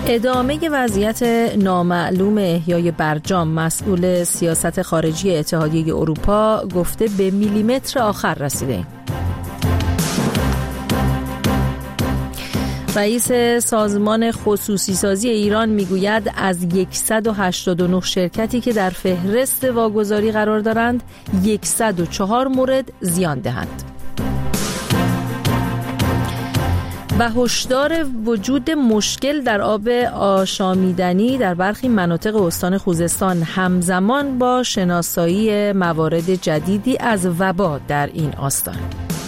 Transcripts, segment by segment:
ادامه وضعیت نامعلوم احیای برجام، مسئول سیاست خارجی اتحادیه اروپا گفته به میلیمتر آخر رسیده. رئیس سازمان خصوصی سازی ایران میگوید از 189 شرکتی که در فهرست واگذاری قرار دارند 104 مورد زیان دهند. و هشدار وجود مشکل در آب آشامیدنی در برخی مناطق استان خوزستان همزمان با شناسایی موارد جدیدی از وبا در این آستان.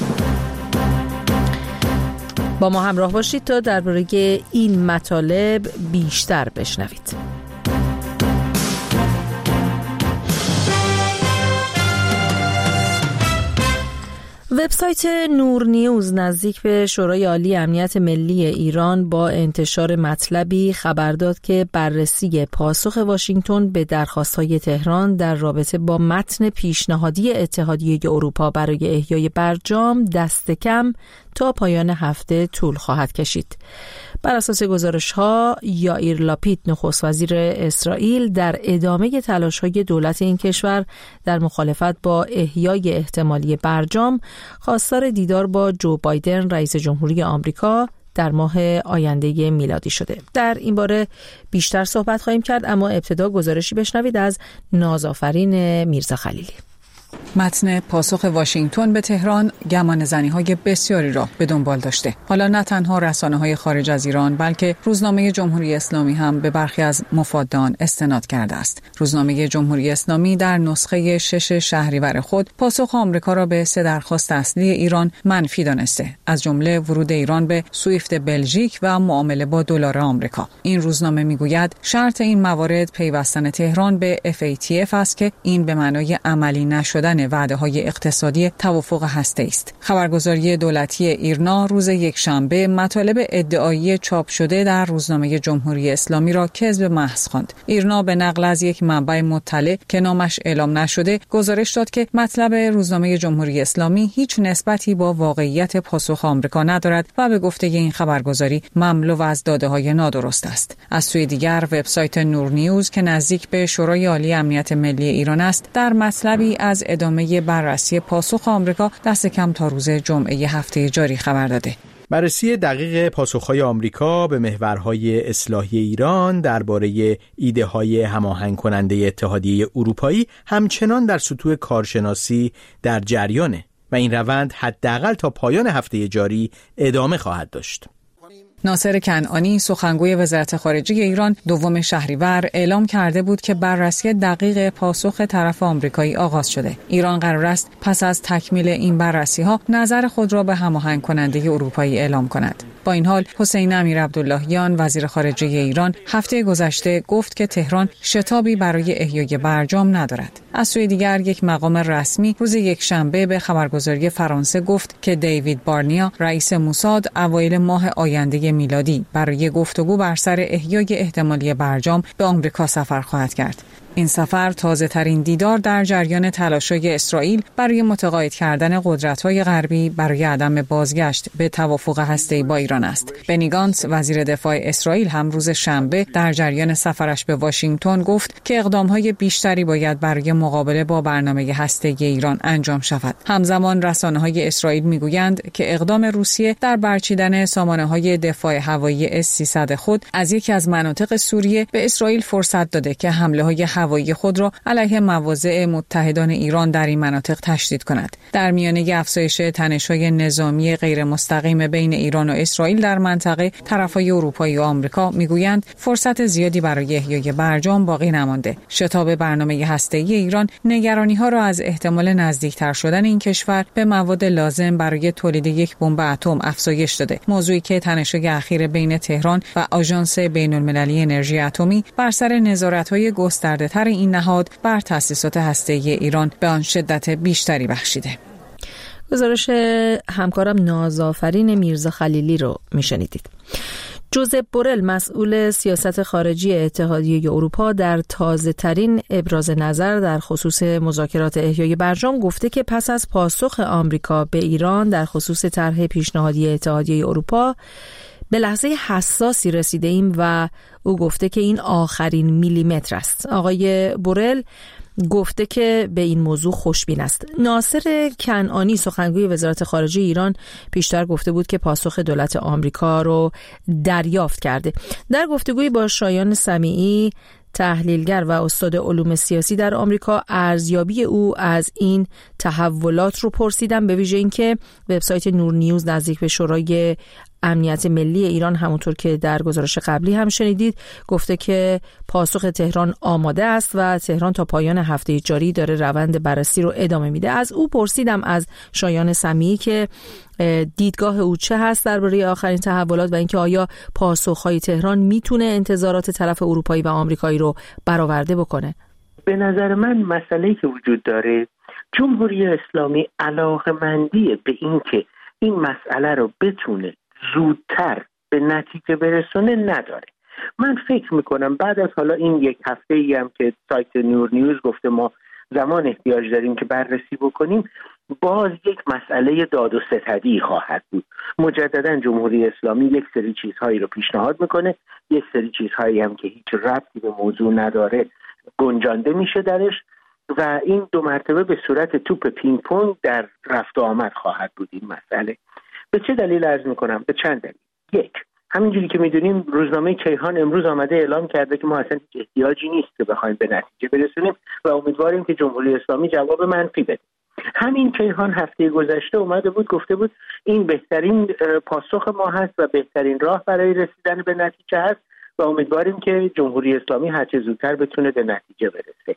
با ما همراه باشید تا درباره این مطالب بیشتر بشنوید. وبسایت نور نیوز نزدیک به شورای عالی امنیت ملی ایران با انتشار مطلبی خبر داد که بررسی پاسخ واشنگتن به درخواست‌های تهران در رابطه با متن پیشنهادی اتحادیه اروپا برای احیای برجام دست کم تا پایان هفته طول خواهد کشید. بر اساس گزارش‌ها یائیر لاپید نخست وزیر اسرائیل در ادامه تلاش‌های دولت این کشور در مخالفت با احیای احتمالی برجام خواستار دیدار با جو بایدن رئیس جمهوری آمریکا در ماه آینده میلادی شده. در این باره بیشتر صحبت خواهیم کرد، اما ابتدا گزارشی بشنوید از نازآفرین میرزا خلیلی. متن پاسخ واشنگتن به تهران گمانه‌زنی‌های بسیاری را به دنبال داشته. حالا نه تنها رسانه‌های خارج از ایران بلکه روزنامه جمهوری اسلامی هم به برخی از مفاد آن استناد کرده است. روزنامه جمهوری اسلامی در نسخه 6 شهریور خود پاسخ آمریکا را به 3 درخواست اصلی ایران منفی دانسته، از جمله ورود ایران به سویفت بلژیک و معامله با دلار آمریکا. این روزنامه میگوید شرط این موارد پیوستن تهران به FATF است که این به معنای عملی نشدن وعده‌های اقتصادی توافق هسته‌ای است. خبرگزاری دولتی ایرنا روز یکشنبه مطالب ادعایی چاپ شده در روزنامه جمهوری اسلامی را کذب محض خواند. ایرنا به نقل از یک منبع مطلع که نامش اعلام نشده گزارش داد که مطلب روزنامه جمهوری اسلامی هیچ نسبتی با واقعیت پاسخ آمریکا ندارد و به گفته این خبرگزاری مملو از داده‌های نادرست است. از سوی دیگر وبسایت نور نیوز که نزدیک به شورای عالی امنیت ملی ایران است در مطلبی از ادامه بررسی پاسخ آمریکا دست کم تا روز جمعه هفته جاری خبر داده. بررسی دقیق پاسخهای آمریکا به محورهای اصلاحی ایران درباره ایده‌های هماهنگ کننده اتحادیه اروپایی همچنان در سطوح کارشناسی در جریانه و این روند حداقل تا پایان هفته جاری ادامه خواهد داشت. ناصر کنعانی سخنگوی وزارت خارجه ایران 2 شهریور اعلام کرده بود که بررسی دقیق پاسخ طرف آمریکایی آغاز شده. ایران قرار است پس از تکمیل این بررسی‌ها نظر خود را به هماهنگ کننده اروپایی اعلام کند. با این حال حسین امیر عبداللهیان وزیر خارجه ایران هفته گذشته گفت که تهران شتابی برای احیای برجام ندارد. از سوی دیگر یک مقام رسمی روز یکشنبه به خبرگزاری فرانسه گفت که دیوید بارنیا رئیس موساد اوایل ماه آینده میلادی برای گفتگو بر سر احیای احتمالی برجام به آمریکا سفر خواهد کرد. این سفر تازه‌ترین دیدار در جریان تلاش‌های اسرائیل برای متقاعد کردن قدرت‌های غربی برای عدم بازگشت به توافق هسته‌ای با ایران است. بنی گانتز وزیر دفاع اسرائیل هم روز شنبه در جریان سفرش به واشنگتن گفت که اقدام‌های بیشتری باید برای مقابله با برنامه هسته‌ای ایران انجام شود. همزمان رسانه‌های اسرائیل می‌گویند که اقدام روسیه در برچیدن سامانه‌های دفاع هوایی S-300 خود از یکی از مناطق سوریه به اسرائیل فرصت داده که حمله‌های هوایی خود را علیه مواضع متحدان ایران در این مناطق تشدید کند. در میانه افزایش تنش‌های نظامی غیر مستقیم بین ایران و اسرائیل در منطقه، طرف‌های اروپایی و آمریکا میگویند فرصت زیادی برای احیای برجام باقی نمانده. شتاب برنامه هسته‌ای ایران نگرانی‌ها را از احتمال نزدیکتر شدن این کشور به مواد لازم برای تولید یک بمب اتم افزایش داده. موضوعی که تنش‌های اخیر بین تهران و آژانس بین‌المللی انرژی اتمی بر سر نظارت‌های گسترده‌تر این نهاد بر تأسیسات هسته‌ای ایران به آن شدت بیشتری بخشیده. گزارش همکارم نازآفرین میرزا خلیلی رو میشنیدید. جوزپ بورل مسئول سیاست خارجی اتحادیه اروپا در تازه‌ترین ابراز نظر در خصوص مذاکرات احیای برجام گفته که پس از پاسخ آمریکا به ایران در خصوص طرح پیشنهادی اتحادیه اروپا به لحظه حساسی رسیده ایم و او گفته که این آخرین میلیمتر است. آقای بورل گفته که به این موضوع خوشبین است. ناصر کنعانی سخنگوی وزارت خارجه ایران پیشتر گفته بود که پاسخ دولت آمریکا رو دریافت کرده. در گفتگوی با شایان سمیعی تحلیلگر و استاد علوم سیاسی در آمریکا ارزیابی او از این تحولات رو پرسیدم، به ویژه اینکه وبسایت نور نیوز نزدیک به شورای امنیت ملی ایران همونطور که در گزارش قبلی هم شنیدید گفته که پاسخ تهران آماده است و تهران تا پایان هفته جاری داره روند بررسی رو ادامه میده. از او پرسیدم، از شایان سمیعی، که دیدگاه او چه هست درباره آخرین تحولات و اینکه آیا پاسخهای تهران میتونه انتظارات طرف اروپایی و آمریکایی رو برآورده بکنه. به نظر من مسئله‌ای که وجود داره، جمهوری اسلامی علاقه‌مندی به اینکه این مسئله رو بتونه زودتر به نتیجه برسونه نداره. من فکر میکنم بعد از حالا این یک هفته ای هم که سایت نور نیوز گفته ما زمان احتیاج داریم که بررسی بکنیم، باز یک مسئله داد و ستدی خواهد بود. مجددا جمهوری اسلامی یک سری چیزهایی رو پیشنهاد میکنه، یک سری چیزهایی هم که هیچ ربطی به موضوع نداره گنجانده میشه درش و این دو مرتبه به صورت توپ پینگ پونگ در رفت و آمد خواهد بود این مسئله. به چه دلیل عرض میکنم؟ به چند دلیل. یک، همینجوری که میدونیم روزنامه کیهان امروز آمده اعلام کرده که ما اصلا هیچ احتیاجی نیست که بخوایم به نتیجه برسونیم و امیدواریم که جمهوری اسلامی جواب منفی بده. همین کیهان هفته گذشته اومده بود گفته بود این بهترین پاسخ ما هست و بهترین راه برای رسیدن به نتیجه هست و امیدواریم که جمهوری اسلامی هرچه زودتر بتونه به نتیجه برسه.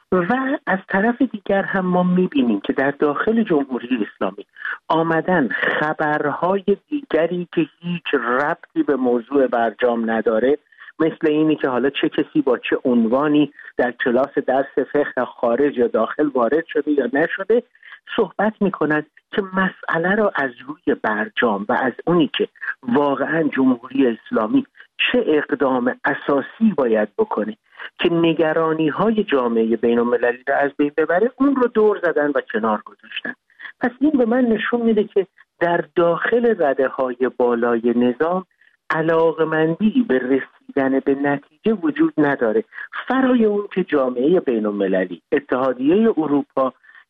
و از طرف دیگر هم ما میبینیم که در داخل جمهوری اسلامی آمدن خبرهای دیگری که هیچ ربطی به موضوع برجام نداره، مثل اینی که حالا چه کسی با چه عنوانی در کلاس درس فقه خارج یا داخل وارد شده یا نشده، صحبت میکنن که مسئله را از روی برجام و از اونی که واقعا جمهوری اسلامی چه اقدام اساسی باید بکنه که نگرانی‌های جامعه بین‌المللی را از بین ببره، اون رو دور زدن و کنار گذاشتن. پس این به من نشون میده که در داخل رده‌های بالای نظام علاقمندی به رسیدن به نتیجه وجود نداره، فرای اون که جامعه بین‌المللی، اتحادیه اروپا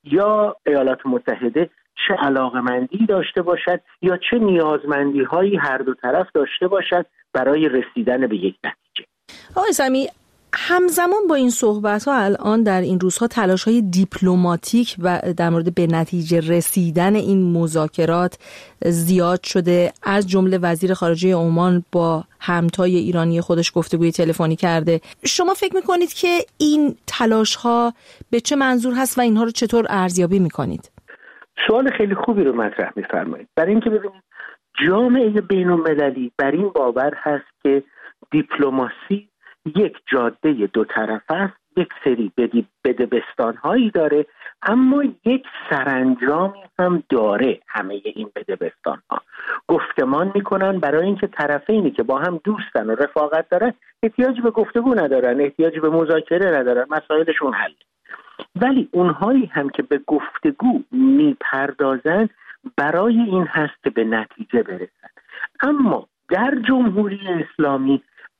یا ایالات متحده چه علاقمندی داشته باشد یا چه نیازمندی‌هایی هر دو طرف داشته باشد برای رسیدن به یک نتیجه. آقای سمیعی، همزمان با این صحبت‌ها الان در این روزها تلاش‌های دیپلماتیک و در مورد به نتیجه رسیدن این مذاکرات زیاد شده. از جمله وزیر خارجه عمان با همتای ایرانی خودش گفتگوی تلفنی کرده. شما فکر می‌کنید که این تلاش‌ها به چه منظور هست و اینها رو چطور ارزیابی می‌کنید؟ سوال خیلی خوبی رو مطرح می‌فرمایید. برای اینکه ببینید جامعه بین‌المللی بر این باور هست که دیپلماسی یک جاده دو طرف است، یک سری بدبستان‌هایی داره، اما یک سرانجامی هم داره. همه این بدبستان‌ها گفتمان میکنن برای اینکه طرفینی که با هم دوستن و رفاقت دارن احتیاج به گفتگو ندارن، احتیاج به مذاکره ندارن، مسائلشون حل. ولی اونهایی هم که به گفتگو میپردازن برای این هست که به نتیجه برسن. اما در جمهوری اسلامی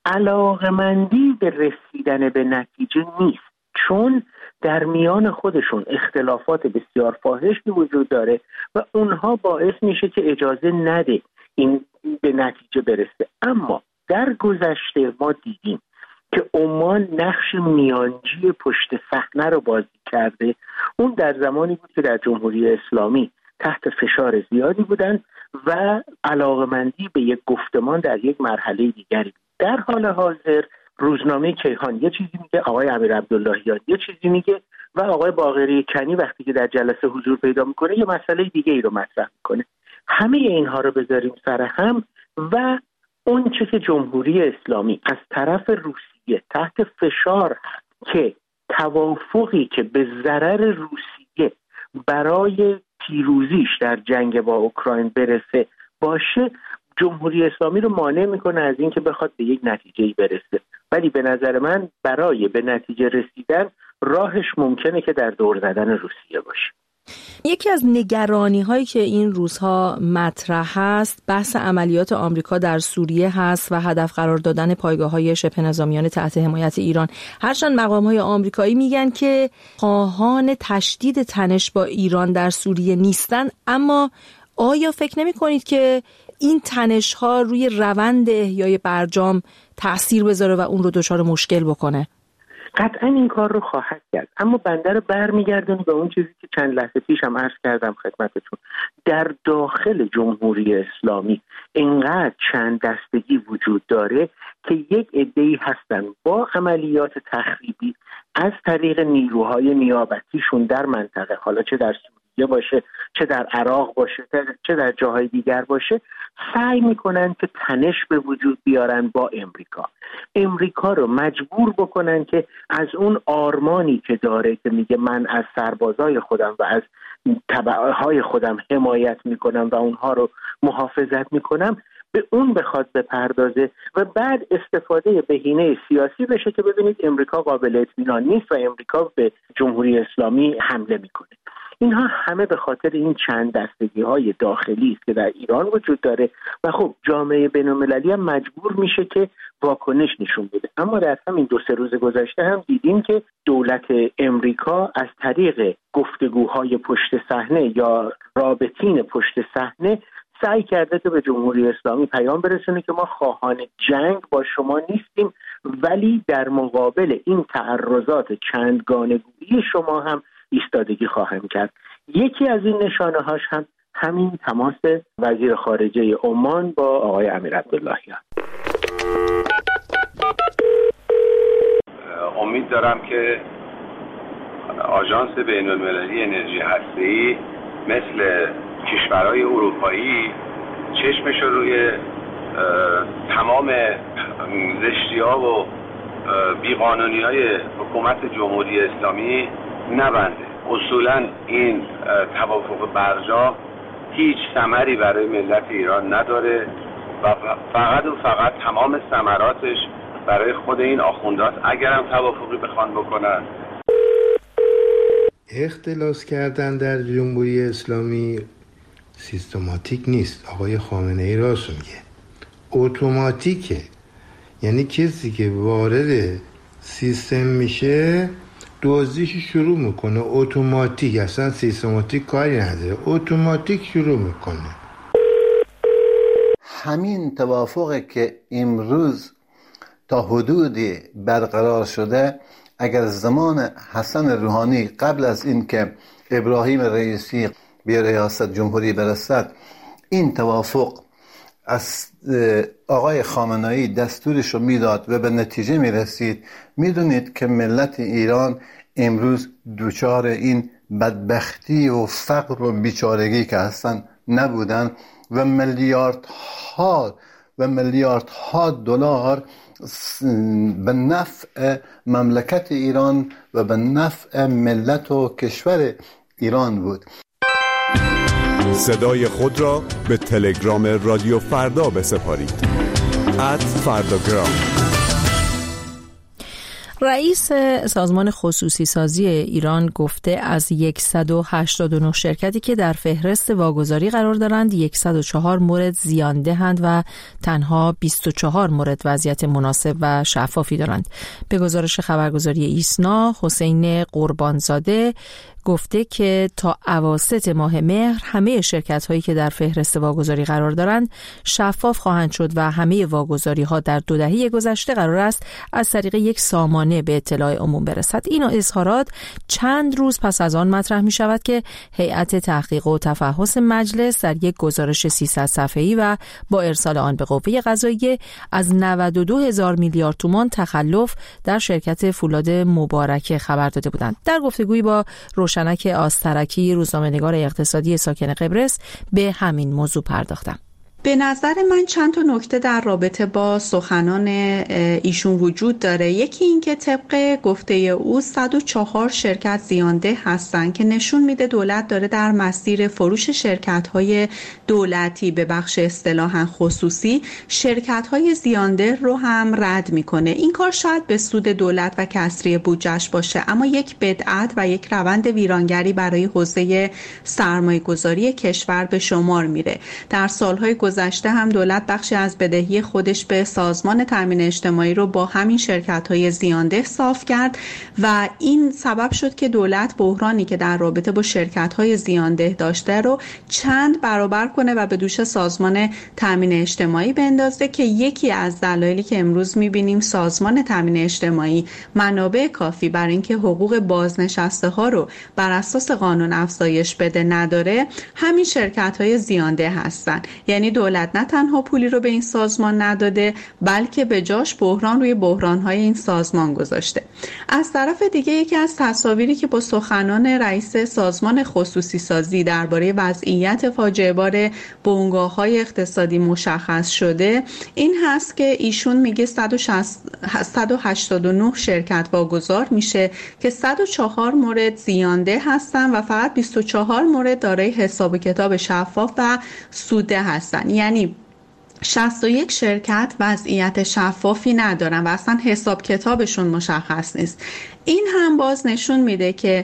علاقمندی به رسیدن به نتیجه نیست، چون در میان خودشون اختلافات بسیار فاحشی وجود داره و اونها باعث میشه که اجازه نده این به نتیجه برسه. اما در گذشته ما دیدیم که عمان نقش میانجی پشت صحنه رو بازی کرده. اون در زمانی بود که در جمهوری اسلامی تحت فشار زیادی بودن و علاقمندی به یک گفتمان در یک مرحله دیگری. در حال حاضر روزنامه کیهان یه چیزی میگه، آقای امیر عبداللهیان یه چیزی میگه و آقای باقری کنی وقتی که در جلسه حضور پیدا میکنه یه مسئله دیگه ای رو مطرح میکنه. همه اینها رو بذاریم سر هم و اون چه که جمهوری اسلامی از طرف روسیه تحت فشار هست که توافقی که به ضرر روسیه برای پیروزیش در جنگ با اوکراین برسه باشه، جمهوری اسلامی رو مانع میکنه از این که بخواد به یک نتیجه‌ای برسه. ولی به نظر من برای به نتیجه رسیدن راهش ممکنه که در دور زدن روسیه باشه. یکی از نگرانی هایی که این روزها مطرح هست بحث عملیات آمریکا در سوریه هست و هدف قرار دادن پایگاه های شبه نظامیان تحت حمایت ایران. هرچند مقام های آمریکایی میگن که خواهان تشدید تنش با ایران در سوریه نیستن، اما آیا فکر نمی کنید که این تنش ها روی روند احیای برجام تأثیر بذاره و اون رو دچار مشکل بکنه؟ قطعا این کار رو خواهد کرد، اما بنده رو برمیگردونی به اون چیزی که چند لحظه پیش هم عرض کردم خدمتتون. در داخل جمهوری اسلامی اینقدر چند دستگی وجود داره که یک عده‌ای هستن با عملیات تخریبی از طریق نیروهای نیابتیشون در منطقه، حالا چه در سوریه باشه، چه در عراق باشه، چه در جاهای دیگر باشه، سعی میکنن که تنش به وجود بیارن با امریکا رو مجبور بکنن که از اون آرمانی که داره که میگه من از سربازای خودم و از تبعهای خودم حمایت میکنم و اونها رو محافظت میکنم، به اون بخواد بپردازه و بعد استفاده بهینه سیاسی بشه که ببینید امریکا قابل اطمینان نیست و امریکا به جمهوری اسلامی حمله میکنه. اینها همه به خاطر این چند دستگی‌های داخلی است که در ایران وجود داره و خب جامعه بین‌المللی هم مجبور میشه که واکنش نشون بده. اما در همین 2-3 روز گذشته هم دیدیم که دولت امریکا از طریق گفتگوهای پشت صحنه یا رابطین پشت صحنه سعی کرده که به جمهوری اسلامی پیام برسونه که ما خواهان جنگ با شما نیستیم، ولی در مقابل این تعرضات چندگانگویی شما هم ایستادگی خواهم کرد. یکی از این نشانه‌هاش هم همین تماس وزیر خارجه عمان با آقای امیر عبداللهیان. امید دارم که آژانس بین‌المللی انرژی هسته‌ای مثل کشورهای اروپایی چشمش رو روی تمام زشتی‌ها و بیقانونی‌های حکومت جمهوری اسلامی نبنده. اصولا این توافق برجام هیچ ثمری برای ملت ایران نداره و فقط تمام ثمراتش برای خود این آخوندات اگرم توافقی بخوان بکنن. اختلاس کردن در جمهوری اسلامی سیستماتیک نیست. آقای خامنه ای راست میگه، اتوماتیکه. یعنی کسی که وارد سیستم میشه دوزیش شروع میکنه اتوماتیک، اصلا سیستماتیک کاری نداره، اتوماتیک شروع میکنه. همین توافقی که امروز تا حدودی برقرار شده، اگر زمان حسن روحانی قبل از این که ابراهیم رئیسی به ریاست جمهوری برسد این توافق از آقای خامنه‌ای دستورش رو میداد و به نتیجه میرسید، میدونید که ملت ایران امروز دوچار این بدبختی و فقر و بیچارگی که هستن نبودن و میلیاردها دلار به نفع مملکت ایران و به نفع ملت و کشور ایران بود. صدای خود را به تلگرام رادیو فردا بسپارید. @فرداگرام. رئیس سازمان خصوصی سازی ایران گفته از 189 شرکتی که در فهرست واگذاری قرار دارند 104 مورد زیان دهند و تنها 24 مورد وضعیت مناسب و شفافی دارند. به گزارش خبرگزاری ایسنا، حسین قربانزاده گفته که تا اواسط ماه مهر همه شرکت‌هایی که در فهرست واگذاری قرار دارند شفاف خواهند شد و همه واگذاری‌ها در 2 دهه گذشته قرار است از طریق یک سامانه به اطلاع عموم برسد. این اظهارات چند روز پس از آن مطرح می‌شود که هیئت تحقیق و تفحص مجلس در یک گزارش 300 صفحه‌ای و با ارسال آن به قوه قضاییه از 92,000 میلیارد تومان تخلف در شرکت فولاد مبارک خبر داده بودند. در گفتگویی با روشنک آسترکی، روزنامه‌نگار اقتصادی ساکن قبرس، به همین موضوع پرداختم. به نظر من چند تا نکته در رابطه با سخنان ایشون وجود داره. یکی این که طبق گفته او 104 شرکت زیانده هستن که نشون میده دولت داره در مسیر فروش شرکت‌های دولتی به بخش اصطلاحاً خصوصی شرکت‌های زیانده رو هم رد میکنه. این کار شاید به سود دولت و کسری بودجه‌اش باشه، اما یک بدعت و یک روند ویرانگری برای حوزه سرمایه‌گذاری کشور به شمار میره. در سال‌های گذشته هم دولت بخشی از بدهی خودش به سازمان تامین اجتماعی رو با همین شرکت‌های زیانده صاف کرد و این سبب شد که دولت بحرانی که در رابطه با شرکت‌های زیانده داشته رو چند برابر کنه و به دوش سازمان تامین اجتماعی بندازه که یکی از دلایلی که امروز می‌بینیم سازمان تامین اجتماعی منابع کافی برای اینکه حقوق بازنشسته‌ها رو بر اساس قانون افزایش بده نداره، همین شرکت‌های زیانده هستن. یعنی دولت نه تنها پولی رو به این سازمان نداده، بلکه به جاش بحران روی بحران‌های این سازمان گذاشته. از طرف دیگه یکی از تصاویری که با سخنان رئیس سازمان خصوصی سازی درباره وضعیت فاجعه بار بنگاه‌های اقتصادی مشخص شده این هست که ایشون میگه 189 شرکت واگذار میشه که 104 مورد زیانده هستن و فقط 24 مورد دارای حساب و کتاب شفاف و سوده هستن. یعنی 61 شرکت وضعیت شفافی ندارن و اصلا حساب کتابشون مشخص نیست. این هم باز نشون میده که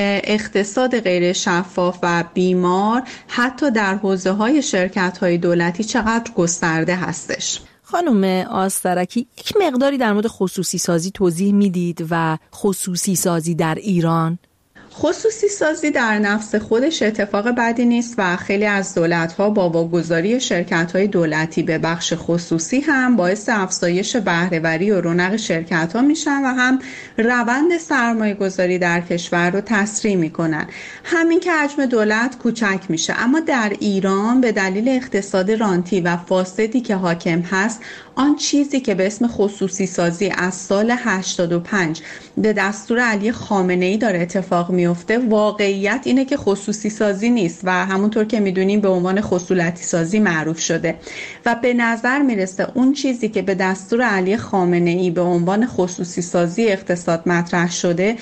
اقتصاد غیر شفاف و بیمار حتی در حوزه‌های شرکت‌های دولتی چقدر گسترده هستش. خانم آسترکی، یک مقداری در مورد خصوصی سازی توضیح میدید و خصوصی سازی در ایران؟ خصوصی سازی در نفس خودش اتفاق بدی نیست و خیلی از دولت‌ها با واگذاری شرکت‌های دولتی به بخش خصوصی هم باعث افزایش بهره‌وری و رونق شرکت‌ها میشن و هم روند سرمایه‌گذاری در کشور رو تسریع میکنن. همین که حجم دولت کوچک میشه، اما در ایران به دلیل اقتصاد رانتی و فاسدی که حاکم هست، آن چیزی که به اسم خصوصی سازی از سال 85 به دستور علی خامنه‌ای داره اتفاق میفته، واقعیت اینه که خصوصی سازی نیست و همونطور که میدونیم به عنوان خصولتی سازی معروف شده و به نظر میرسه اون چیزی که به دستور علی خامنه‌ای به عنوان خصوصی سازی اقتصاد مطرح شده،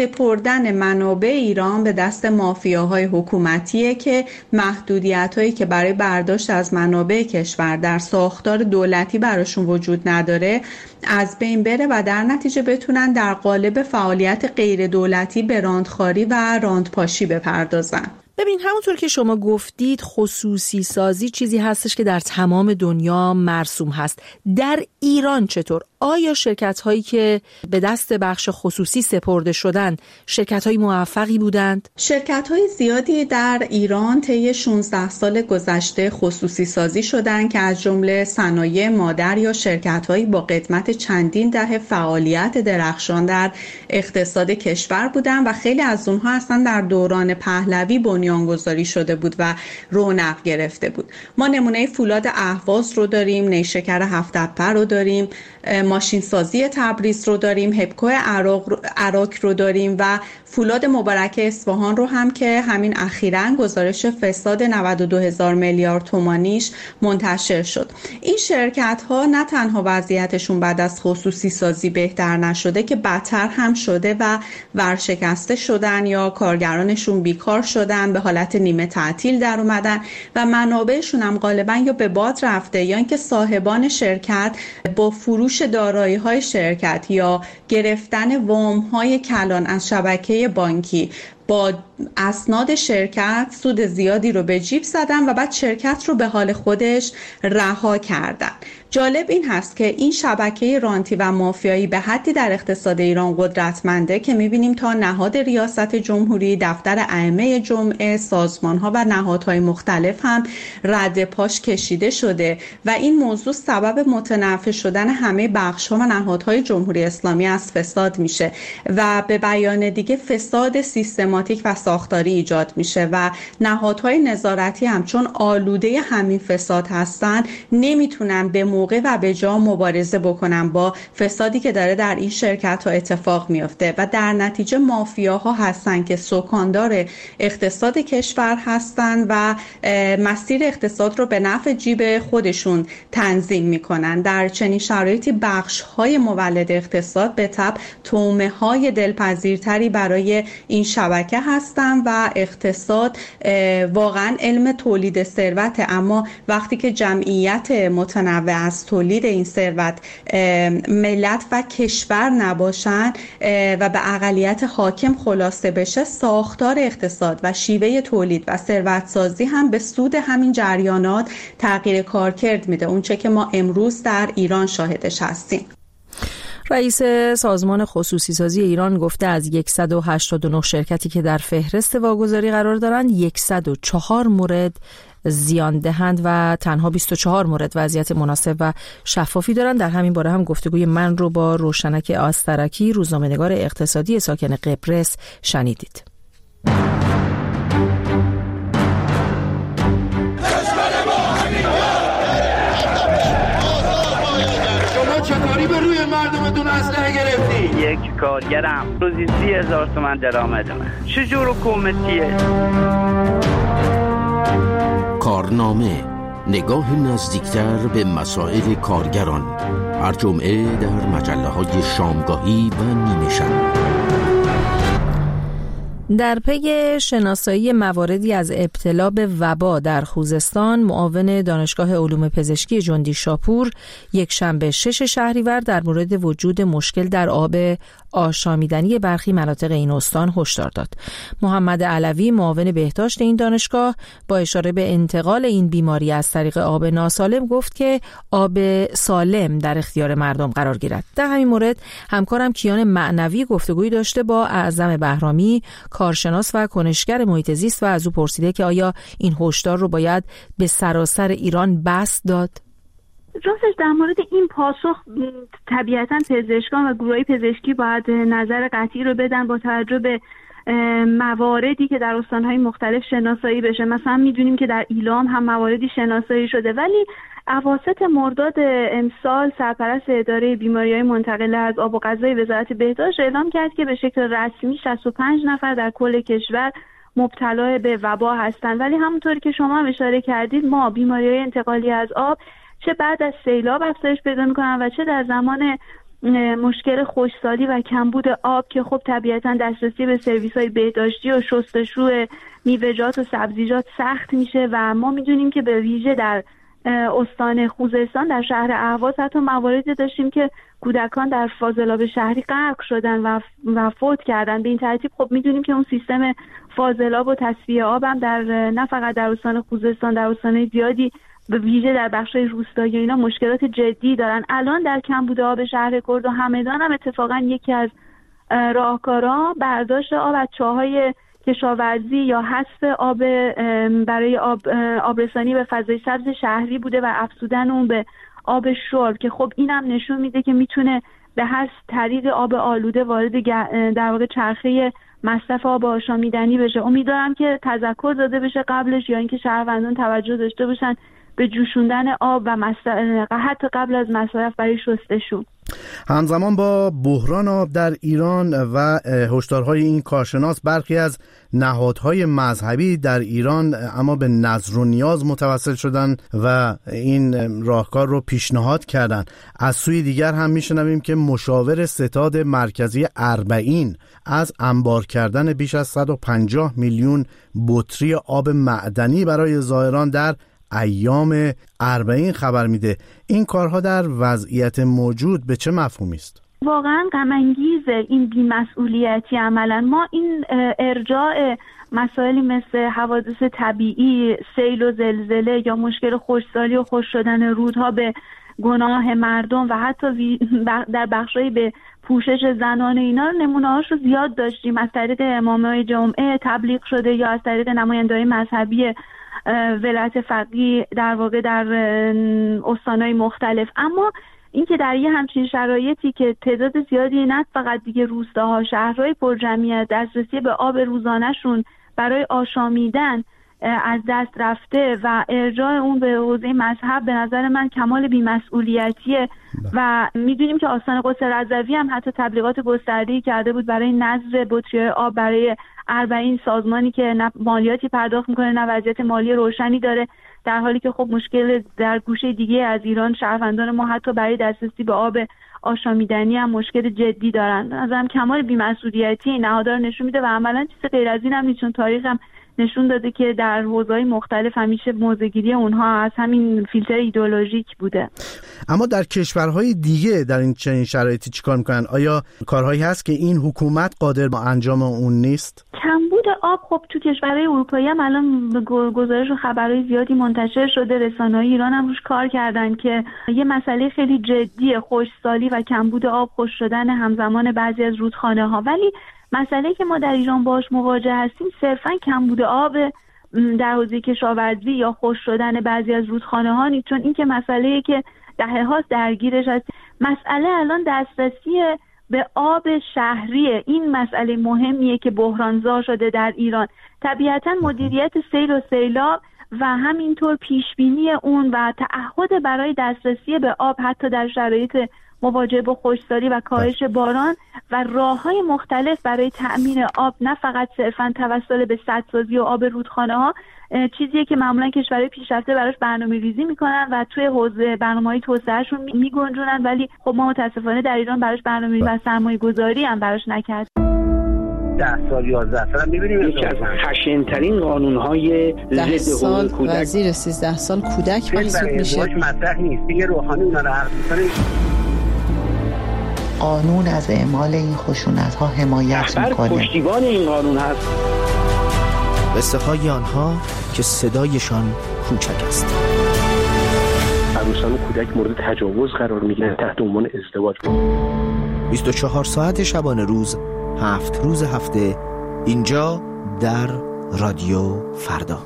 سپردن منابع ایران به دست مافیاهای حکومتیه که محدودیت‌هایی که برای برداشت از منابع کشور در ساختار دولتی براشون وجود نداره از بین بره و در نتیجه بتونن در قالب فعالیت غیر دولتی به راندخواری و راندپاشی بپردازن. ببین، همونطور که شما گفتید خصوصی سازی چیزی هستش که در تمام دنیا مرسوم هست. در ایران چطور؟ آیا شرکت هایی که به دست بخش خصوصی سپرده شدند شرکت های موفقی بودند؟ شرکت های زیادی در ایران طی 16 سال گذشته خصوصی سازی شدند که از جمله صنایع مادر یا شرکت هایی با قدمت چندین دهه فعالیت درخشان در اقتصاد کشور بودند و خیلی از اونها اصلا در دوران پهلوی بنیانگذاری شده بود و رونق گرفته بود. ما نمونه فولاد اهواز رو داریم، نیشکر هفت‌تپه رو داریم، ماشین سازی تبریز رو داریم، هپکو عراق رو داریم و فولاد مبارکه اصفهان رو هم که همین اخیراً گزارش فساد 92,000 میلیارد تومانیش منتشر شد. این شرکت ها نه تنها وضعیتشون بعد از خصوصی سازی بهتر نشده که بدتر هم شده و ورشکسته شدن یا کارگرانشون بیکار شدن، به حالت نیمه تعطیل در اومدن و منابعشون هم غالباً یا به باد رفته یا اینکه صاحبان شرکت با فروش دارایی‌های شرکت یا گرفتن وام‌های کلان از شبکه بانکی با اسناد شرکت سود زیادی رو به جیب زدن و بعد شرکت رو به حال خودش رها کردن. جالب این هست که این شبکه رانتی و مافیایی به حدی در اقتصاد ایران قدرتمنده که می‌بینیم تا نهاد ریاست جمهوری، دفتر ائمه جمعه، سازمان‌ها و نهادهای مختلف هم رد پاش کشیده شده و این موضوع سبب متنفع شدن همه بخش‌ها و نهادهای جمهوری اسلامی از فساد میشه و به بیان دیگه فساد سیستماتیک سیستماتیک و ساختاری ایجاد میشه و نهادهای نظارتی هم چون آلوده همین فساد هستن نمیتونن به موقع و به جا مبارزه بکنن با فسادی که داره در این شرکت ها اتفاق میفته و در نتیجه مافیاها هستن که سکاندار اقتصاد کشور هستن و مسیر اقتصاد رو به نفع جیب خودشون تنظیم میکنن. در چنین شرایطی بخش‌های مولد اقتصاد به تبع طعمه‌های دلپذیرتری برای این شبکه هستن و اقتصاد واقعا علم تولید ثروت، اما وقتی که جمعیت متنوع از تولید این ثروت ملت و کشور نباشن و به اقلیت حاکم خلاصه بشه، ساختار اقتصاد و شیوه تولید و ثروت سازی هم به سود همین جریانات تغییر کارکرد میده، اونچه که ما امروز در ایران شاهدش هستیم. رئیس سازمان خصوصی سازی ایران گفته از 189 شرکتی که در فهرست واگذاری قرار دارند 104 مورد زیان دهند و تنها 24 مورد وضعیت مناسب و شفافی دارند. در همین باره هم گفتگوی من رو با روشنک آسترکی، روزنامه‌نگار اقتصادی ساکن قبرس شنیدید. چطوری به روی مردمتون اسلحه گرفتی؟ یک کارگرم روزی 30,000 تومان درآمد دارم. چجور حکومتیه؟ کارنامه، نگاه نزدیکتر به مسائل کارگران، هر جمعه در مجله‌های شامگاهی و نیمه شب. در پی شناسایی مواردی از ابتلا به وبا در خوزستان، معاون دانشگاه علوم پزشکی جندی شاپور یک شنبه 6 شهریور در مورد وجود مشکل در آب آشامیدنی برخی مناطق این استان هشدار داد. محمد علوی، معاون بهداشت این دانشگاه، با اشاره به انتقال این بیماری از طریق آب ناسالم گفت که آب سالم در اختیار مردم قرار گیرد. در همین مورد همکارم کیان معنوی گفتگویی داشته با اعظم بهرامی، کارشناس و کنشگر محیط زیست، و از او پرسیده که آیا این هشدار رو باید به سراسر ایران بس داد؟ راستش در مورد این پاسخ طبیعتاً پزشکان و گروه‌های پزشکی باید نظر قطعی رو بدن با توجه به مواردی که در استان‌های مختلف شناسایی بشه. مثلا می‌دونیم که در ایلام هم مواردی شناسایی شده، ولی اواسط مرداد امسال سرپرست اداره بیماری‌های منتقله از آب و غذای وزارت بهداشت اعلام کرد که به شکل رسمی 65 نفر در کل کشور مبتلا به وبا هستند. ولی همونطوری که شما هم اشاره کردید، ما بیماری‌های انتقالی از آب چه بعد از سیلاب افزایش پیدا می‌کنن و چه در زمان مشکل خشکسالی و کمبود آب که خب طبیعتاً دسترسی به سرویس‌های بهداشتی و شستشو میوه‌جات و سبزیجات سخت میشه و ما می‌دونیم که به ویژه در استان خوزستان در شهر اهواز حتی مواردی داشتیم که کودکان در فاضلاب شهری غرق شدن و فوت کردن. به این ترتیب خب می‌دونیم که اون سیستم فاضلاب و تصفیه آب هم در نه فقط در استان خوزستان، در استان‌های زیادی به ویژه در بخش‌های روستایی اینا مشکلات جدی دارن. الان در کمبود آب شهر کرد و همدان هم اتفاقا یکی از راهکارها برداشت آب از چاه‌های کشاورزی یا حذف آب برای آبرسانی به فضای سبز شهری بوده و افزودن اون به آب شرب که خب اینم نشون میده که میتونه به هر طریق آب آلوده وارد در واقع چرخه مصرف آب آشامیدنی بشه. امیدوارم که تذکر داده بشه قبلش یا اینکه شهروندان توجه داشته باشن به جوشوندن آب و حتی قبل از مصرف برای شستشو. همزمان با بحران آب در ایران و هشدارهای این کارشناس، برخی از نهادهای مذهبی در ایران اما به نظر و نیاز متوسل شدن و این راهکار رو پیشنهاد کردن. از سوی دیگر هم میشنویم که مشاور ستاد مرکزی اربعین از انبار کردن بیش از 150 میلیون بطری آب معدنی برای زائران در ایام اربعین خبر میده. این کارها در وضعیت موجود به چه مفهومی است؟ واقعا غم انگیزه این بی‌مسئولیتی عملا. ما این ارجاع مسائلی مثل حوادث طبیعی، سیل و زلزله یا مشکل خشکسالی و خشک شدن رودها به گناه مردم و حتی در بخشایی به پوشش زنان اینا نمونه‌هاش رو زیاد داشتیم، از طریق امامای جمعه تبلیغ شده یا از طریق نماینده‌های مذهبی ولایت فقیه در واقع در استان‌های مختلف. اما اینکه در یه همچین شرایطی که تعداد زیادی نه فقط دیگه روستاها، شهرهای پرجمعیت دسترسی به آب روزانه‌شون برای آشامیدن از دست رفته و ارجاع اون به حوزه مذهب به نظر من کمال بی‌مسئولیتیه. و میدونیم که آستان قدس رضوی هم حتی تبلیغات گسترده‌ای کرده بود برای نظر بطری آب برای 40 سازمانی که نه مالیاتی پرداخت میکنه نه وضعیت مالی روشنی داره، در حالی که خب مشکل در گوشه دیگه از ایران شهروندان ما حتی برای دسترسی به آب آشامیدنی هم مشکل جدی دارن. نظرم کمال بی‌مسئولیتی این نهادها رو نشون میده و عملاً چیز غیر از این هم نیست، چون تاریخ هم نشون داده که در حوزه‌های مختلف همیشه موضع‌گیری اونها از همین فیلتر ایدئولوژیک بوده. اما در کشورهای دیگه در این چنین شرایطی چیکار میکنن؟ آیا کارهایی هست که این حکومت قادر به انجام اون نیست؟ کمبود آب خب تو کشورهای اروپایی هم الان گزارش و خبرهای زیادی منتشر شده، رسانه‌های ایران هم روش کار کردن که یه مسئله خیلی جدیه خشکسالی و کمبود آب، خشک شدن همزمان بعضی از رودخانه‌ها. ولی مسئله که ما در ایران باهاش مواجه هستیم صرفاً کمبود آب در حوزه کشاورزی یا خشک شدن بعضی از رودخانه‌ها نیست، چون این که مسئله‌ای که دهه‌هاست درگیرش هست. مسئله الان دسترسی به آب شهریه. این مسئله مهمیه که بحرانزا شده در ایران. طبیعتاً مدیریت سیل و سیلاب و همینطور پیشبینی اون و تعهد برای دسترسی به آب حتی در شرایط مواجهه با خشکسالی و کاهش باران و راه‌های مختلف برای تأمین آب، نه فقط صرفاً توسل به سدسازی و آب رودخانه‌ها، چیزیه که معمولاً کشورهای پیشرفته براش برنامه‌ریزی میکنن و توی حوزه برنامه‌های توسعه‌شون میگنجونن، ولی خب ما متاسفانه در ایران براش برنامه‌ریزی و سرمایه‌گذاری هم براش نکردیم. 10 سال 11 سال می‌بینیم یکی از خشن‌ترین قانون‌های ضد حقوق کودک وزیر 13 سال کودک محسوب میشه. مطرح نیست دیگه، روحانی اونا رو حرف می‌زنه. قانون از اعمال این خشونت‌ها حمایت می‌کنه. پشتیبان این قانون هست. قصه های آنها که صدایشان کوچک است. عروسان و کودک مورد تجاوز قرار می‌گیرن تحت عنوان ازدواج. 24 ساعت شبانه روز، 7 روز هفته، اینجا در رادیو فردا.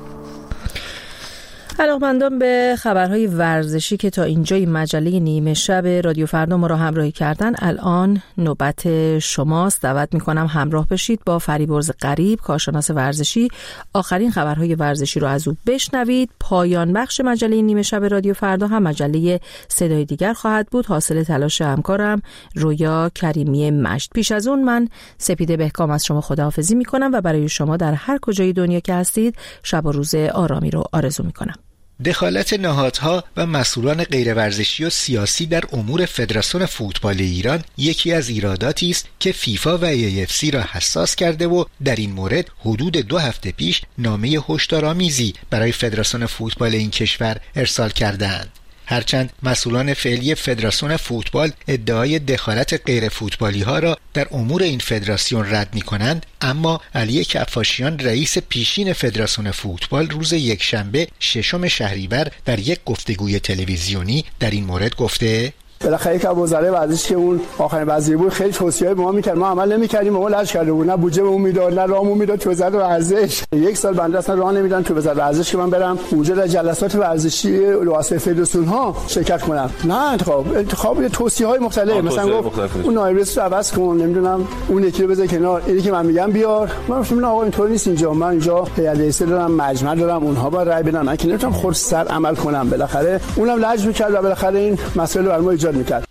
علاقمندان به خبرهای ورزشی که تا اینجای مجله نیمه شب رادیو فردا ما را همراهی کردن، الان نوبت شماست. دعوت میکنم همراه بشید با فریبرز غریب، کارشناس ورزشی، آخرین خبرهای ورزشی رو از او بشنوید. پایان بخش مجله نیمه شب رادیو فردا هم مجله صدای دیگر خواهد بود، حاصل تلاش همکارم رویا کریمی مجد. پیش از اون من سپیده بهکام از شما خداحافظی میکنم و برای شما در هر کجای دنیا که هستید شب و روز آرامی رو آرزو میکنم. دخالت نهادها و مسئولان غیرورزشی و سیاسی در امور فدراسیون فوتبال ایران یکی از ایراداتی است که فیفا و AFC را حساس کرده و در این مورد حدود 2 هفته پیش نامه هشدارآمیزی برای فدراسیون فوتبال این کشور ارسال کردند. هرچند مسئولان فعلی فدراسیون فوتبال ادعای دخالت غیر فوتبالی ها را در امور این فدراسیون رد می کنند، اما علی کفاشیان رئیس پیشین فدراسیون فوتبال روز یکشنبه 6 شهریور در یک گفتگوی تلویزیونی در این مورد گفته: بالاخره که وزرای ورزش که اون آخرین وزیر بود خیلی توصیه‌ای به ما می‌کرد، ما عمل نمی‌کردیم، ما لج کرده بود، نه بودجه بهمون میداد نه راهمون میداد تو وزارت ورزش. 1 سال بنده اصلا راه نمیدن تو وزارت ورزش که من برم اونجا در جلسات ورزشی رؤسای فدراسیون ها شرکت کنم. نه انتخاب توصیه‌های مختلف، مثلا گفت اون نایب رئیس رو عوض کن، نمیدونم اون یکی رو بذار کنار، اینی که من میگم بیار. من گفتم آقا اینطور نیست، اینجا من اینجا هیئت رئیسه دارم، مجمع دارم، اونها با رأی بدن، من که نمیتونم خود سر عمل کنم. بالاخره اونم لج می‌کرد و بالاخره این مسئله رو ما ایجاد می‌کرد.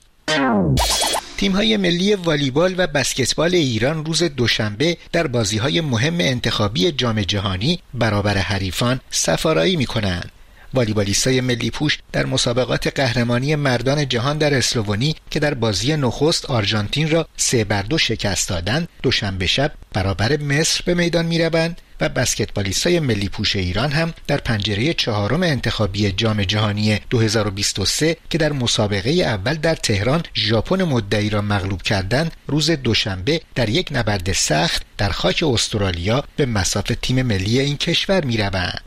تیم‌های ملی والیبال و بسکتبال ایران روز دوشنبه در بازی‌های مهم انتخابی جام جهانی برابر حریفان صف‌آرایی می‌کنند. والیبالیستای ملی پوش در مسابقات قهرمانی مردان جهان در اسلوونی که در بازی نخست آرژانتین را 3-2 شکست دادند، دوشنبه شب برابر مصر به میدان می‌روند و بسکتبالیستای ملی پوش ایران هم در پنجره 4 انتخابی جام جهانی 2023 که در مسابقه اول در تهران ژاپن مدعی را مغلوب کردند، روز دوشنبه در یک نبرد سخت در خاک استرالیا به مصاف تیم ملی این کشور می‌روند.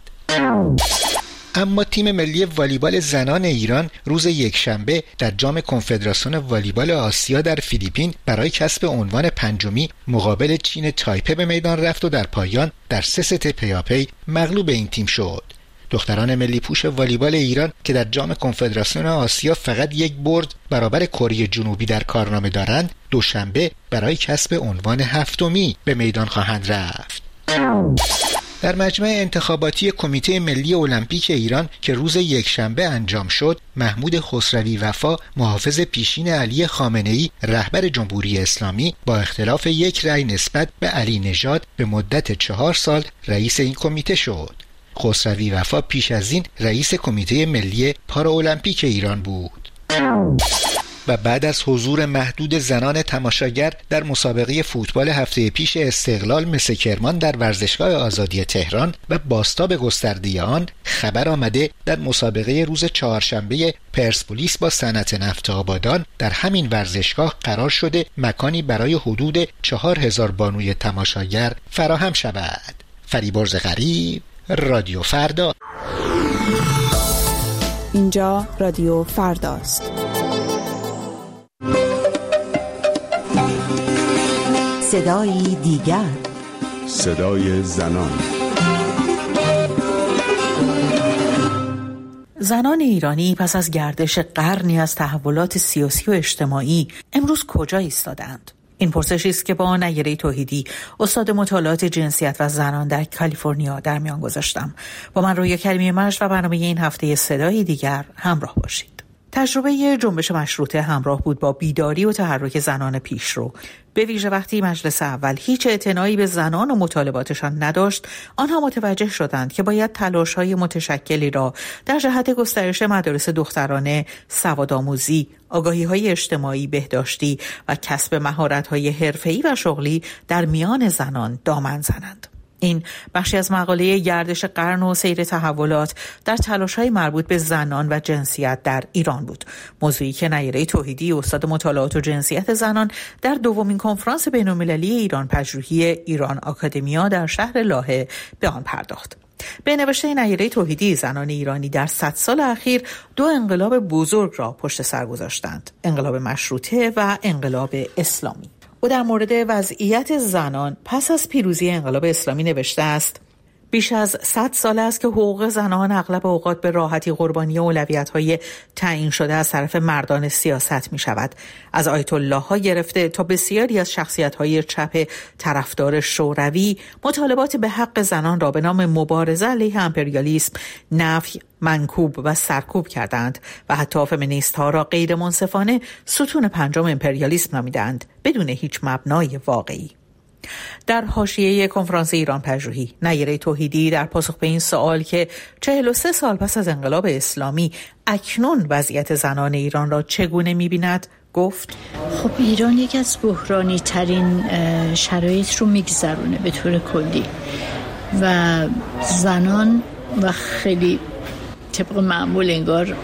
اما تیم ملی والیبال زنان ایران روز یکشنبه در جام کنفدراسیون والیبال آسیا در فیلیپین برای کسب عنوان 5می مقابل چین تایپه به میدان رفت و در پایان در 3 ست پیاپی مغلوب این تیم شد. دختران ملی پوش والیبال ایران که در جام کنفدراسیون آسیا فقط یک برد برابر کره جنوبی در کارنامه دارند، دوشنبه برای کسب عنوان هفتمی به میدان خواهند رفت. در مجمع انتخاباتی کمیته ملی المپیک ایران که روز یکشنبه انجام شد، محمود خسروی وفا محافظ پیشین علی خامنه‌ای رهبر جمهوری اسلامی با اختلاف یک رأی نسبت به علی نژاد به مدت 4 سال رئیس این کمیته شد. خسروی وفا پیش از این رئیس کمیته ملی پارالمپیک ایران بود. و بعد از حضور محدود زنان تماشاگر در مسابقه فوتبال هفته پیش استقلال مس کرمان در ورزشگاه آزادی تهران و بازتاب گسترده آن، خبر آمده در مسابقه روز چهارشنبه پرسپولیس با صنعت نفت آبادان در همین ورزشگاه قرار شده مکانی برای حدود 4000 بانوی تماشاگر فراهم شود. فریبرز غریب، رادیو فردا. اینجا رادیو فرداست. صدای دیگر، صدای زنان. زنان ایرانی پس از گردش قرنی از تحولات سیاسی و اجتماعی امروز کجا ایستادند؟ این پرسشی است که با نیره توحیدی، استاد مطالعات جنسیت و زنان در کالیفرنیا در میان گذاشتم. با من رویا کریمی مجد و برنامه این هفته صدای دیگر همراه باشید. تجربه جنبش مشروطه همراه بود با بیداری و تحرک زنان پیشرو. به ویژه وقتی مجلس اول هیچ اعتنایی به زنان و مطالباتشان نداشت، آنها متوجه شدند که باید تلاش‌های متشکلی را در جهت گسترش مدارس دخترانه، سوادآموزی، آگاهی‌های اجتماعی، بهداشتی و کسب مهارت‌های حرفه‌ای و شغلی در میان زنان دامن زنند. این بخشی از مقاله گردش قرن و سیر تحولات در تلاش‌های مربوط به زنان و جنسیت در ایران بود. موضوعی که نیره توحیدی، استاد مطالعات و جنسیت زنان در دومین کنفرانس بین‌المللی ایران پژوهی ایران آکادمیا در شهر لاهه به آن پرداخت. به نوشته نیره توحیدی، زنان ایرانی در 100 سال اخیر 2 انقلاب بزرگ را پشت سر گذاشتند: انقلاب مشروطه و انقلاب اسلامی. او در مورد وضعیت زنان پس از پیروزی انقلاب اسلامی نوشته است: بیش از 100 سال است که حقوق زنان اغلب اوقات به راحتی قربانی اولویت‌های تعیین شده از طرف مردان سیاست می‌شود. از آیت الله ها گرفته تا بسیاری از شخصیت‌های چپ طرفدار شوروی، مطالبات به حق زنان را به نام مبارزه علیه امپریالیسم نفی، منکوب و سرکوب کردند و حتی فمینیست‌ها را غیر منصفانه ستون پنجم امپریالیسم نامیدند بدون هیچ مبنای واقعی. در حاشیه کنفرانس ایران پژوهی، نیره توحیدی در پاسخ به این سوال که 43 سال پس از انقلاب اسلامی اکنون وضعیت زنان ایران را چگونه می‌بیند گفت: خب ایران یکی از بحرانی ترین شرایط رو میگذرونه به طور کلی و زنان و خیلی طبق معمول انگار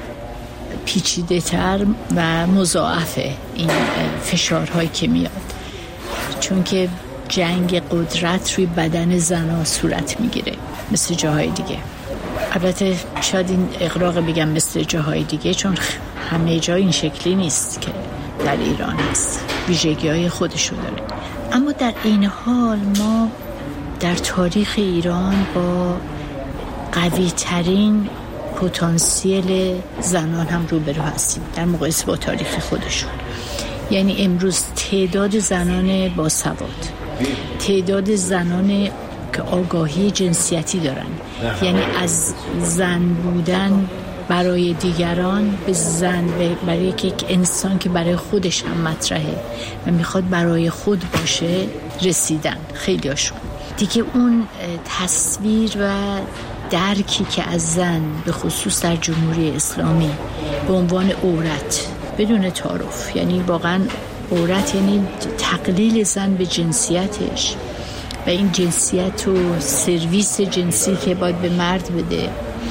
پیچیده تر و مضاعفه این فشارهایی که میاد، چون که جنگ قدرت روی بدن زنها صورت میگیره مثل جاهای دیگه. البته شاید این اغراق بگم مثل جاهای دیگه، چون همه جا این شکلی نیست که در ایران هست، ویژگی‌های خودشو داره. اما در این حال ما در تاریخ ایران با قوی ترین پتانسیل زنان هم روبرو هستیم در مقایسه با تاریخ خودشون. یعنی امروز تعداد زنان باسواد، تعداد زنان که آگاهی جنسیتی دارن، یعنی از زن بودن برای دیگران به زن، برای یک انسان که برای خودش هم مطرحه و میخواد برای خود باشه رسیدن خیلی هاشون. دیگه اون تصویر و درکی که از زن به خصوص در جمهوری اسلامی به عنوان عورت بدون تعارف، یعنی واقعا عورت یعنی تقلیل زن به جنسیتش و این جنسیت و سرویس جنسی که باید به مرد بده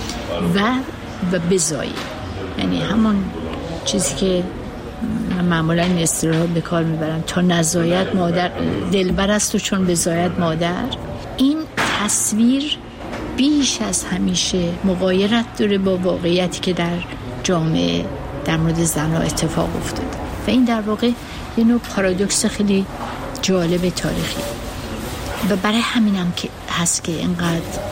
و بزایی، یعنی همون چیزی که معمولا این اصطلاح به کار میبرن تا نزاید مادر دلبر است و چون بزاید مادر. این تصویر بیش از همیشه مغایرت داره با واقعیتی که در جامعه در مورد زنها اتفاق افتاده و این در واقع یه نوع پارادوکس خیلی جالب تاریخی و برای همینم که هست که اینقدر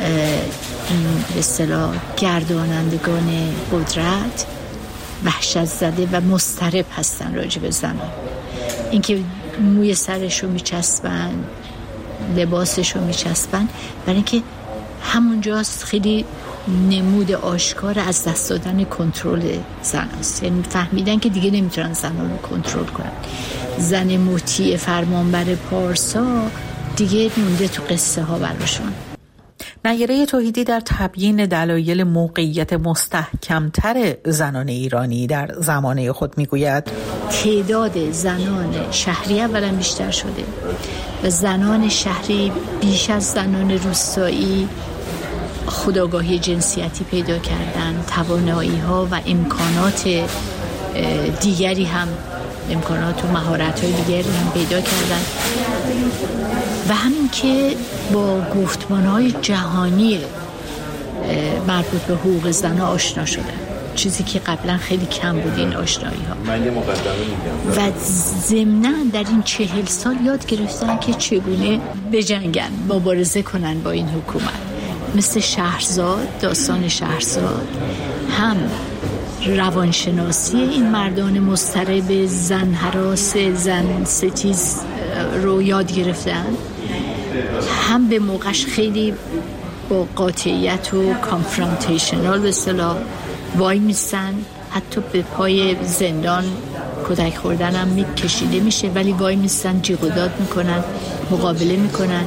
این به اصطلاح گردانندگان قدرت وحشت زده و مضطرب هستن راجع به زنان. اینکه موی سرشو میچسبن، لباسشو میچسبن، برای اینکه همونجاست خیلی نمود آشکار از دست دادن کنترل زن است. یعنی فهمیدن که دیگه نمیتونن زنان رو کنترل کنن. زن مطیع فرمانبر پارسا دیگه مونده تو قصه ها براشون. نیره توحیدی در تبیین دلایل موقعیت مستحکمتر زنان ایرانی در زمانه خود میگوید تعداد زنان شهری اولا بیشتر شده و زنان شهری بیش از زنان روستایی خودآگاهی جنسیتی پیدا کردن، توانایی ها و امکانات دیگری هم، امکانات و مهارت های دیگری هم پیدا کردن و همین که با گفتمان های جهانی مربوط به حقوق زنان آشنا شدن، چیزی که قبلا خیلی کم بود این آشنایی ها. من یه مقدمه میگم. و ضمناً در این 40 سال یاد گرفتن که چگونه بجنگن، مبارزه کنن با این حکومت. مثل شهرزاد، داستان شهرزاد، هم روانشناسی این مردان مضطرب زن هراس، زن ستیز رو یاد گرفتن، هم به موقعش خیلی با قاطعیت و کانفرانتیشنال به اصطلاح وای میستن، حتی به پای زندان کتک خوردن هم میکشیده میشه ولی وای میستن، جیغ و داد میکنن، مقابله میکنن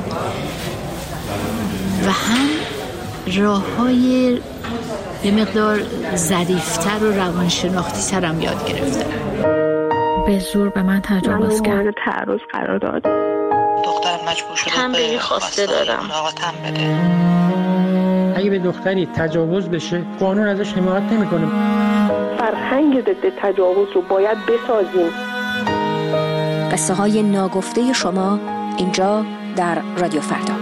و هم راه‌های یه مقدار ظریف‌تر و روانشناختی‌تر هم یاد گرفتن. به زور به من تجاوز کرد. مورد تعرض قرار داد. دختر مجبور شده به خواسته دارم. ملاقاتم بده. اگه به دختری تجاوز بشه قانون ازش حمایت نمی‌کنه. فرهنگ ضد تجاوز رو باید بسازیم. قصه های ناگفته شما اینجا در رادیو فردا.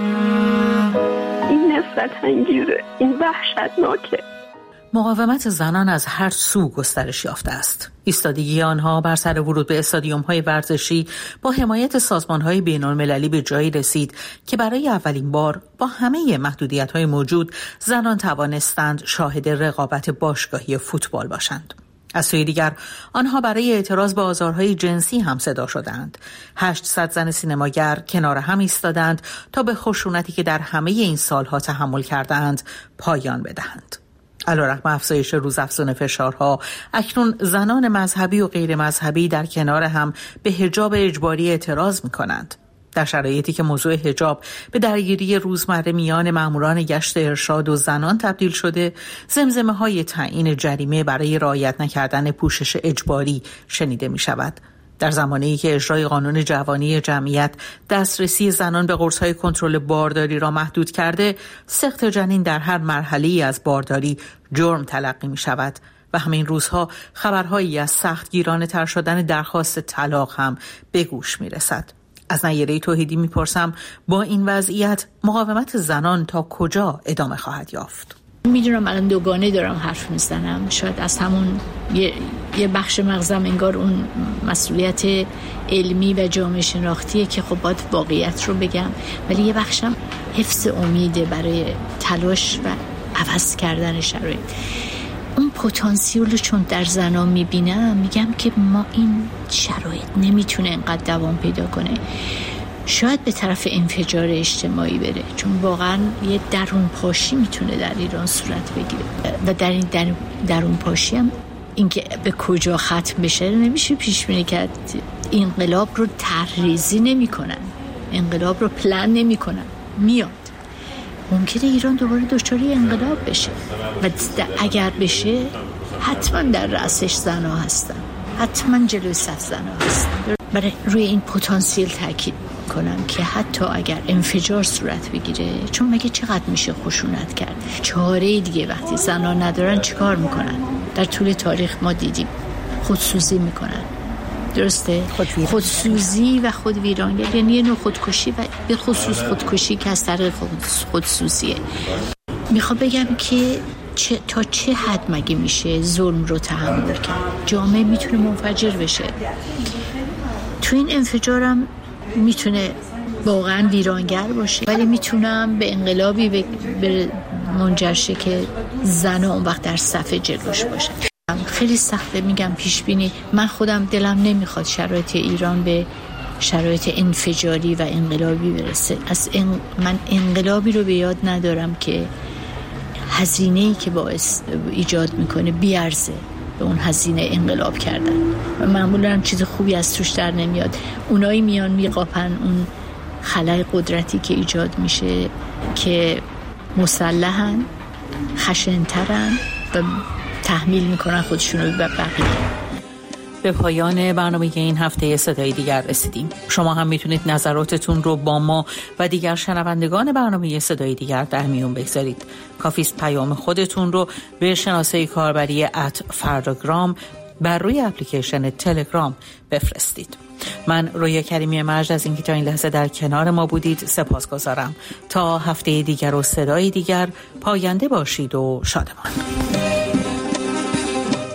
این نفرت انگیزه، این وحشتناکه. مقاومت زنان از هر سو گسترش یافته است. ایستادگی آنها بر سر ورود به استادیوم‌های ورزشی با حمایت سازمان‌های بین‌المللی به جایی رسید که برای اولین بار با همه محدودیت‌های موجود زنان توانستند شاهد رقابت باشگاهی فوتبال باشند. از سوی دیگر آنها برای اعتراض به آزارهای جنسی هم صدا شدند. 800 زن سینماگر کنار هم ایستادند تا به خشونتی که در همه این سالها تحمل کردند پایان بدهند. علیرغم افزایش روزافزون فشارها، اکنون زنان مذهبی و غیر مذهبی در کنار هم به حجاب اجباری اعتراض می‌کنند. در شرایطی که موضوع حجاب به درگیری روزمره میان ماموران گشت ارشاد و زنان تبدیل شده، زمزمه‌های تعیین جریمه برای رعایت نکردن پوشش اجباری شنیده می‌شود. در زمانی که اجرای قانون جوانی جمعیت دسترسی زنان به قرص‌های کنترل بارداری را محدود کرده، سقط جنین در هر مرحله‌ای از بارداری جرم تلقی می‌شود و همین روزها خبرهایی از سخت گیرانه‌تر شدن درخواست طلاق هم به گوش می‌رسد. از نیره توحیدی می‌پرسم با این وضعیت مقاومت زنان تا کجا ادامه خواهد یافت؟ میدونم الان دوگانه دارم حرف میزنم، شاید از همون یه بخش مغزم انگار اون مسئولیت علمی و جامعه شناختیه که خب باید واقعیت رو بگم، ولی یه بخشم حفظ امیده برای تلاش و عوض کردن شرایط. اون پتانسیل رو چون در زنان میبینم میگم که ما این شرایط نمیتونه اینقدر دوام پیدا کنه، شاید به طرف انفجار اجتماعی بره، چون واقعا یه درون پاشی میتونه در ایران صورت بگیره و در این درون پاشی هم اینکه به کجا ختم بشه نمیشه پیش بینی کرد. انقلاب رو طرح‌ریزی نمیکنن، انقلاب رو پلن نمیکنن، میاد. ممکنه ایران دوباره دچار انقلاب بشه و اگر بشه حتما در رأسش زن‌ها هستن، حتما جلوی صف زن‌ها هستن. برای روی این پتانسیل تاکید کنم که حتی اگر انفجار صورت بگیره، چون مگه چقدر میشه خشونت کرد، چاره دیگه وقتی زن‌ها ندارن چیکار میکنن؟ در طول تاریخ ما دیدیم خودسوزی میکنن، درسته؟ خودسوزی و خودویرانی، یعنی یه نوع خودکشی و به خصوص خودکشی که از طریق خودسوزیه. میخوام بگم که تا چه حد مگه میشه ظلم رو تحمل کرد؟ جامعه میتونه منفجر بشه. تو این انفجارم میتونه واقعا ویرانگر باشه، ولی میتونم به انقلابی منجر شه که زن‌ها اون وقت در صف جلوش باشن. خیلی سخته میگم پیش بینی. من خودم دلم نمیخواد شرایط ایران به شرایط انفجاری و انقلابی برسه. من انقلابی رو به یاد ندارم که هزینه‌ای که باعث ایجاد میکنه بیارزه به اون هزینه انقلاب کردن و معمولا چیز خوبی از توش در نمیاد. اونایی میان میقاپن اون خلای قدرتی که ایجاد میشه که مسلحن، خشن‌ترن و تحمیل میکنن خودشونو به بقیه. به پایان برنامه این هفته صدای دیگر رسیدیم. شما هم میتونید نظراتتون رو با ما و دیگر شنوندگان برنامه صدای دیگر در میون بگذارید. کافیست پیام خودتون رو به شناسه کاربری @فرداگرام بر روی اپلیکیشن تلگرام بفرستید. من رویا کریمی مجد از اینکه تا این لحظه در کنار ما بودید سپاسگزارم. تا هفته دیگر و صدای دیگر، پاینده باشید و شادمان.